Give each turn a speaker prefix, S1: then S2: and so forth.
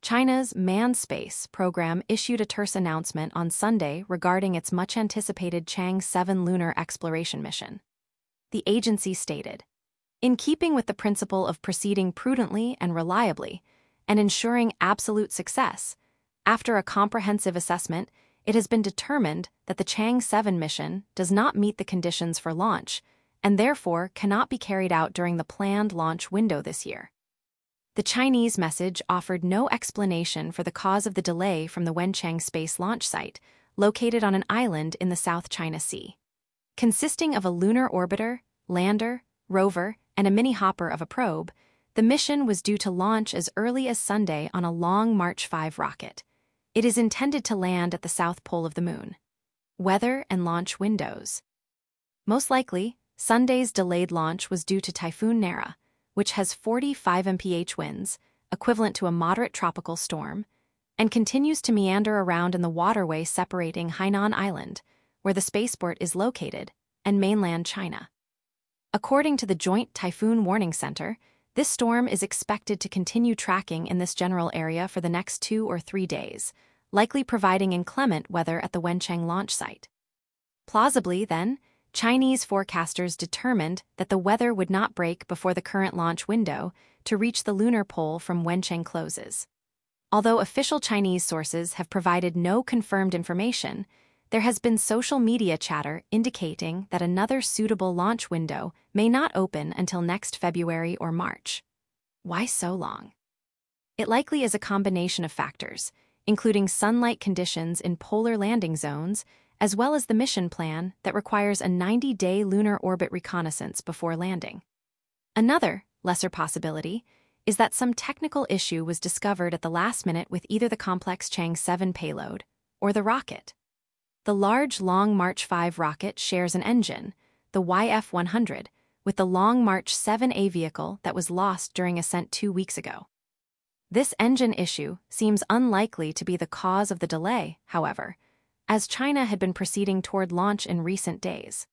S1: China's manned space program issued a terse announcement on Sunday regarding its much-anticipated Chang'e 7 lunar exploration mission. The agency stated, "In keeping with the principle of proceeding prudently and reliably, and ensuring absolute success, after a comprehensive assessment, it has been determined that the Chang'e 7 mission does not meet the conditions for launch and therefore cannot be carried out during the planned launch window this year." The Chinese message offered no explanation for the cause of the delay from the Wenchang Space Launch Site, located on an island in the South China Sea. Consisting of a lunar orbiter, lander, rover, and a mini-hopper of a probe, the mission was due to launch as early as Sunday on a Long March 5 rocket. It is intended to land at the south pole of the Moon. Weather and launch windows. Most likely, Sunday's delayed launch was due to Typhoon Nara, which has 45 mph winds, equivalent to a moderate tropical storm, and continues to meander around in the waterway separating Hainan Island, where the spaceport is located, and mainland China. According to the Joint Typhoon Warning Center, this storm is expected to continue tracking in this general area for the next 2 or 3 days, likely providing inclement weather at the Wenchang launch site. Plausibly, then, Chinese forecasters determined that the weather would not break before the current launch window to reach the lunar pole from Wenchang closes. Although official Chinese sources have provided no confirmed information, there has been social media chatter indicating that another suitable launch window may not open until next February or March. Why so long? It likely is a combination of factors, including sunlight conditions in polar landing zones, as well as the mission plan that requires a 90-day lunar orbit reconnaissance before landing. Another, lesser possibility, is that some technical issue was discovered at the last minute with either the complex Chang'e 7 payload or the rocket. The large Long March 5 rocket shares an engine, the YF-100, with the Long March 7A vehicle that was lost during ascent 2 weeks ago. This engine issue seems unlikely to be the cause of the delay, however, as China had been proceeding toward launch in recent days.